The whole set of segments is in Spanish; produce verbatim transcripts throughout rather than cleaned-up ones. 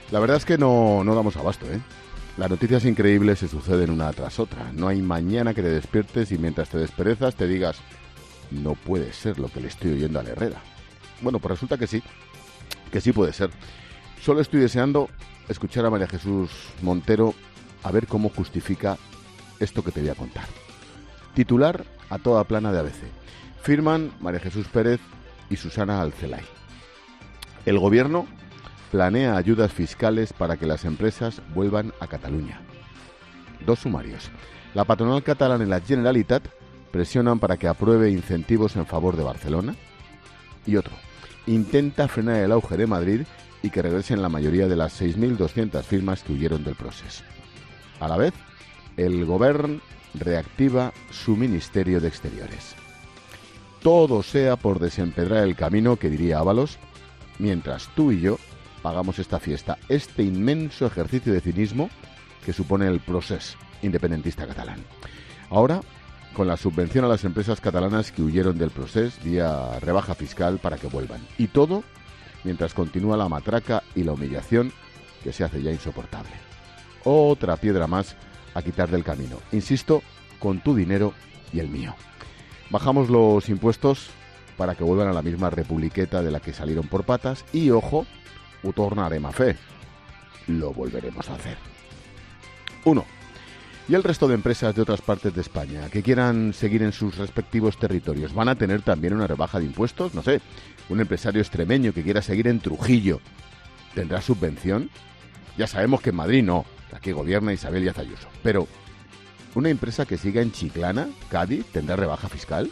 La verdad es que no, no damos abasto, ¿eh? Las noticias increíbles se suceden una tras otra. No hay mañana que te despiertes y mientras te desperezas te digas, no puede ser lo que le estoy oyendo al Herrera. Bueno, pues resulta que sí, que sí puede ser. Solo estoy deseando escuchar a María Jesús Montero a ver cómo justifica esto que te voy a contar. Titular a toda plana de A B C. Firman María Jesús Pérez y Susana Alcelay. El gobierno planea ayudas fiscales para que las empresas vuelvan a Cataluña. Dos sumarios. La patronal catalana y la Generalitat presionan para que apruebe incentivos en favor de Barcelona. Y otro. Intenta frenar el auge de Madrid y que regresen la mayoría de las seis mil doscientas firmas que huyeron del proceso. A la vez, el gobierno reactiva su Ministerio de Exteriores. Todo sea por desempedrar el camino, que diría Ábalos, mientras tú y yo pagamos esta fiesta, este inmenso ejercicio de cinismo que supone el procés independentista catalán. Ahora, con la subvención a las empresas catalanas que huyeron del procés vía rebaja fiscal para que vuelvan. Y todo mientras continúa la matraca y la humillación que se hace ya insoportable. Otra piedra más a quitar del camino. Insisto, con tu dinero y el mío. Bajamos los impuestos para que vuelvan a la misma republiqueta de la que salieron por patas y, ojo, ho tornarem a fer. Lo volveremos a hacer. Uno. Y el resto de empresas de otras partes de España que quieran seguir en sus respectivos territorios, ¿van a tener también una rebaja de impuestos? No sé, un empresario extremeño que quiera seguir en Trujillo, ¿tendrá subvención? Ya sabemos que en Madrid no, aquí gobierna Isabel Díaz Ayuso. Pero, ¿una empresa que siga en Chiclana, Cádiz, tendrá rebaja fiscal?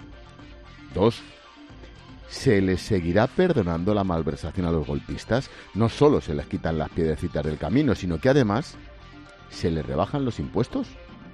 Dos. ¿Se les seguirá perdonando la malversación a los golpistas? No solo se les quitan las piedrecitas del camino, sino que además ¿se les rebajan los impuestos?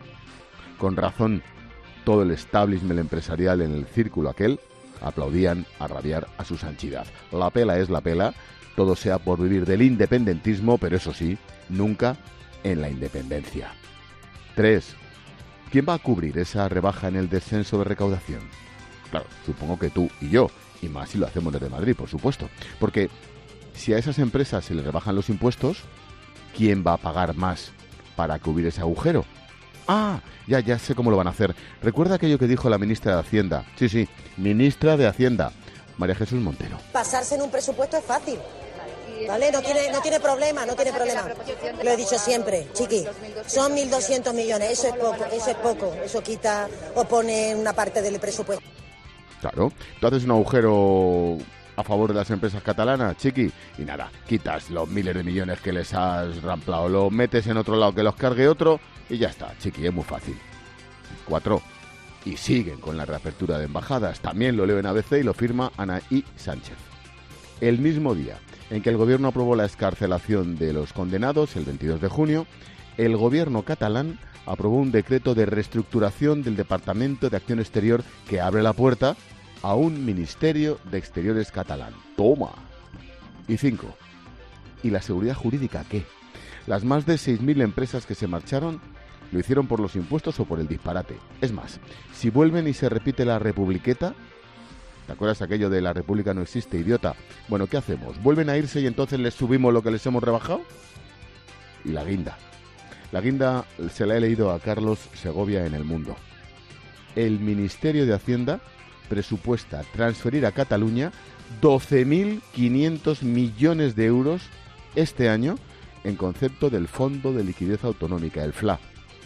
Con razón, todo el establishment empresarial en el círculo aquel aplaudían a rabiar a su sanchidad. La pela es la pela, todo sea por vivir del independentismo, pero eso sí, nunca en la independencia. Tres. ¿Quién va a cubrir esa rebaja en el descenso de recaudación? Claro, supongo que tú y yo, y más si lo hacemos desde Madrid, por supuesto. Porque si a esas empresas se les rebajan los impuestos, ¿quién va a pagar más para cubrir ese agujero? Ah, ya, ya sé cómo lo van a hacer. ¿Recuerda aquello que dijo la ministra de Hacienda? Sí, sí, ministra de Hacienda, María Jesús Montero. Pasarse en un presupuesto es fácil, ¿vale? No tiene, no tiene problema, no tiene problema. Lo he dicho siempre, chiqui, son mil doscientos millones, eso es poco, eso es poco. Eso quita o pone una parte del presupuesto. Claro, tú haces un agujero a favor de las empresas catalanas, chiqui, y nada, quitas los miles de millones que les has ramplado, lo metes en otro lado que los cargue otro y ya está, chiqui, es muy fácil. Cuatro. Y siguen con la reapertura de embajadas. También lo leo en A B C y lo firma Anaí Sánchez. El mismo día en que el gobierno aprobó la excarcelación de los condenados, el veintidós de junio, el gobierno catalán aprobó un decreto de reestructuración del Departamento de Acción Exterior que abre la puerta a un Ministerio de Exteriores catalán. ¡Toma! Y cinco. ¿Y la seguridad jurídica qué? Las más de seis mil empresas que se marcharon lo hicieron por los impuestos o por el disparate. Es más, si vuelven y se repite la republiqueta, ¿te acuerdas aquello de la república no existe, idiota? Bueno, ¿qué hacemos? ¿Vuelven a irse y entonces les subimos lo que les hemos rebajado? Y la guinda. La guinda se la he leído a Carlos Segovia en El Mundo. El Ministerio de Hacienda presupuesta transferir a Cataluña doce mil quinientos millones de euros este año en concepto del Fondo de Liquidez Autonómica, el F L A,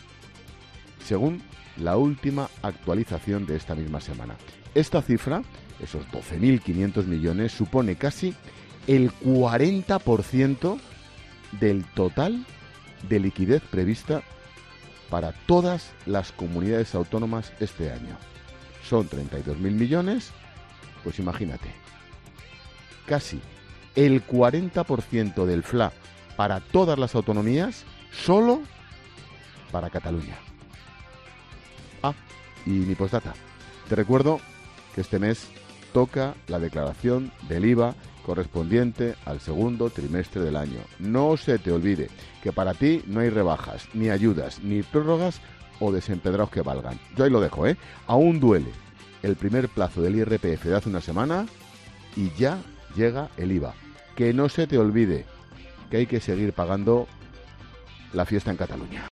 según la última actualización de esta misma semana. Esta cifra, esos doce mil quinientos millones, supone casi el cuarenta por ciento del total de liquidez prevista para todas las comunidades autónomas este año. Son treinta y dos mil millones, pues imagínate, casi el cuarenta por ciento del F L A para todas las autonomías, solo para Cataluña. Ah, y mi postdata. Te recuerdo que este mes toca la declaración del I V A correspondiente al segundo trimestre del año. No se te olvide que para ti no hay rebajas, ni ayudas, ni prórrogas o desempedrados que valgan. Yo ahí lo dejo, ¿eh? Aún duele el primer plazo del I R P F de hace una semana y ya llega el I V A. Que no se te olvide, que hay que seguir pagando la fiesta en Cataluña.